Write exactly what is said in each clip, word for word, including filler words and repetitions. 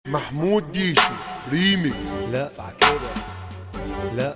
محمود ديشو ريميكس. لا فعكده لا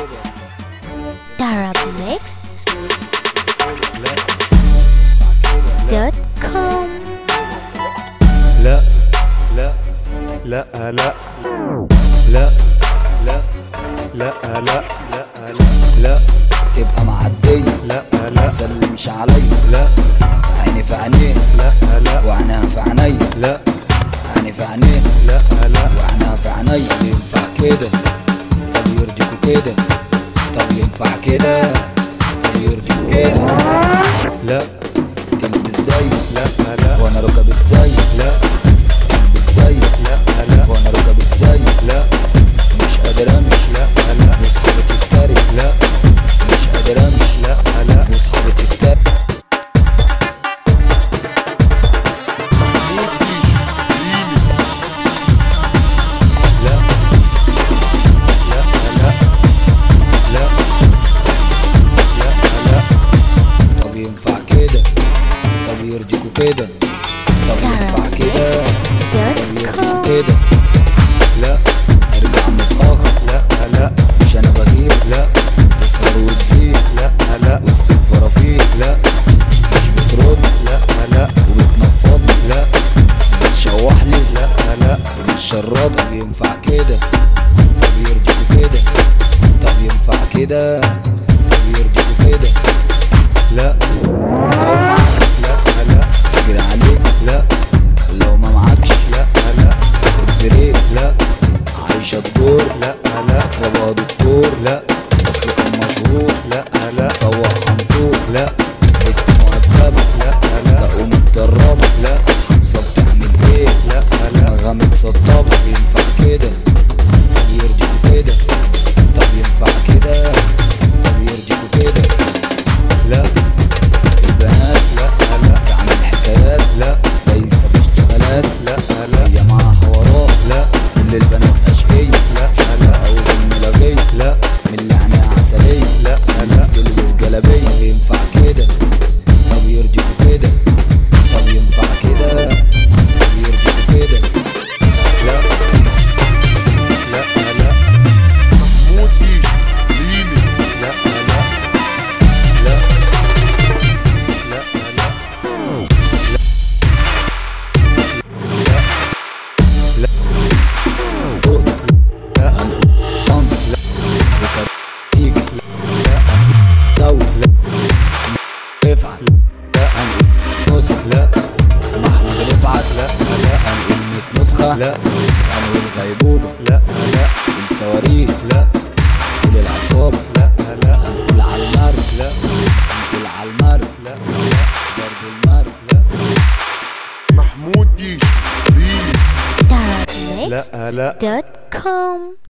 Darabmix لا دوت كوم. لا لا لا لا لا لا لا لا لا لا لا تبقى معدية لا لا سلمش عليا لا عيني في عينيه لا لا وعناها في عينيا لا عيني في عينيه لا لا وعناها في عينيا. ينفع كده طب يرضيكوا كده طب ينفع كده طب يرضيكوا كده. لا تلبس زي لا لا وانا ركبت زي لا تلبس زي لا لا وانا ركبت زي لا مش قادر امشي لا لا واصحابي تتريق لا مش قادر امشي لا لا واصحابي تتريق. محمود ديشو ريميكس. لا لا لا لا لا لا طب ينفع كده طب يرضيكوا كده طب ينفع كده طب يرضيكوا كده. لا ارجع متأخر لا لا مش انا بغير لا تسهر وتزيد لا لا وسط الفرافير لا مش بترد لا لا وبتنفضني لا بتشوحلي لا لا وبتشرط. طب ينفع كده طب يرضيكوا كده طب ينفع كده طب يرضيكوا كده. لا لو معاك لا لا اجري عليك لا لو ما معكش لا لا خد بريك لا عايشة الدور لا لا بابا دكتور لا اصله كان مشهور لا لا مسوح حنطور لا بنت مؤدبة لا لا بقوم متدربة لا حافظة بتعمل ايه لا لا دماغها متسطبة. ينفع كده طب يرضيكوا كده طب ينفع كده طب يرضيكوا كده. لا البنات لا لا تعمل حكايات لا ليس في اشتغالات لا لا هي معاها حوارات لا كل البنات أشقية لا لا أو الملاغية لا من اللي عينيها عسلية لا لا تلبس جلابية. ينفع كده طب يرضيكوا كده طب ينفع كده طب يرضيكوا كده. لا لا لا محمود ديشو ريميكس. لا لا لا لا لا لا طن وكتيك سوي افعل هنقول نسخ لا محمود رفعت لا لا هنقول مية نسخة لا هنقول غيبوبة لا لا الصواريخ لا نقول العصابة لا لا هنقول على المرج لا هنقول على المرج لا برضه المرج. لا محمود ديشو ريميكس. Darabmix لا لا دوت كوم.